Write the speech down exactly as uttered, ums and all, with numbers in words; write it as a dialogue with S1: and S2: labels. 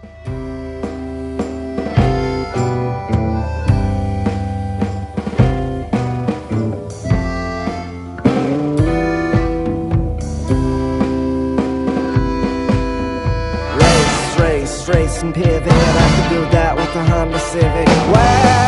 S1: Race, race, race and pivot. I could do that with a Honda Civic. Wow.